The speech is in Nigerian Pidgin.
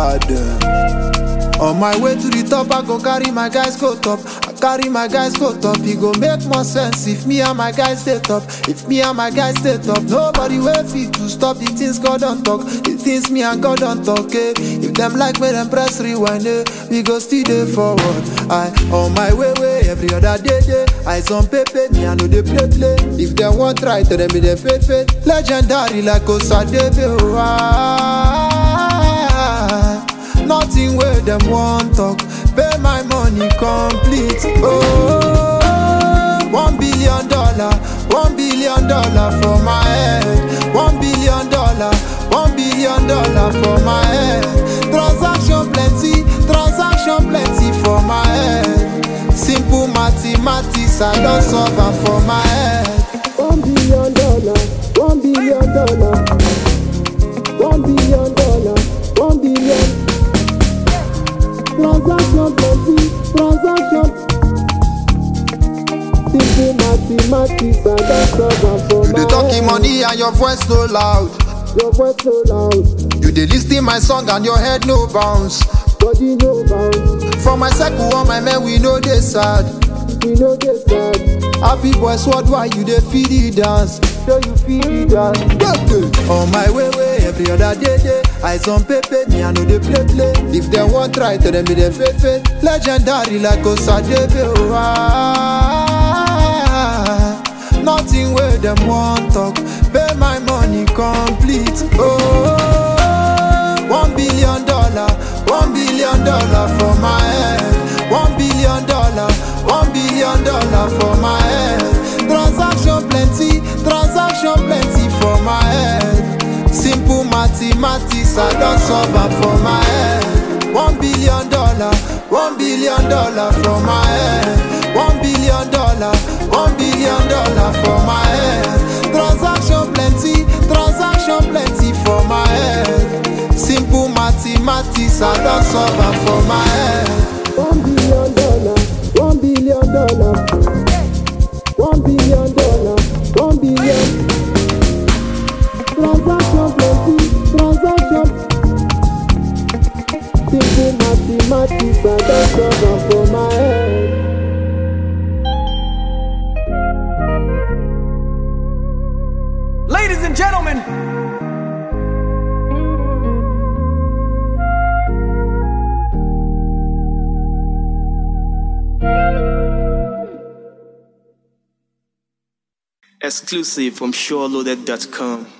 On my way to the top, I go carry my guys go top. I carry my guys go top. It go make more sense if me and my guys stay top. If me and my guys stay top, nobody will fit to stop the things God don't talk. The things me and God don't talk, eh. If them like me, then press rewind, eh. We go still day forward. I on my way, every other day. Eyes on paper, me I know they play. If they want try, tell them be they faith. Legendary like Osadebe, oh, nothing where them want talk. Pay my money complete. Oh, $1 billion, $1 billion for my head. $1 billion, $1 billion for my head. Transaction plenty for my head. Simple mathematics, I don't solve am for my head. $1 billion, $1 billion, $1 billion, $1 billion. Transaction plenty. Simple mathematics, I don't solve am for You my dey talking head. money and your voice so loud. Your voice so loud, You dey lis ten my song and your head no bounce. body no bounce. For my circle, all my men we know they sad. We know they sad, Happy boys, what why you dey feel the dance? so you feel it dance. On my way, every other day. Eyes on paper, me I know they play. If they want try, tell them be they faith. Legendary like Osadebe, oh, nothing where them want talk. Pay my money complete. Oh, $1 billion, $1 billion for my head. $1 billion, $1 billion for my head. Transaction plenty for my head. Simple mathematics, I don't solve am for my head. $1 billion, $1 billion for my head. $1 billion, $1 billion for my head. Transaction plenty for my head. Simple mathematics, I don't solve am for my head. $1 billion, $1 billion, $1 billion, $1 billion. Transaction plenty. Simple mathematics, I don't solve am for my head. Ladies and gentlemen, exclusive from SureLoaded.com.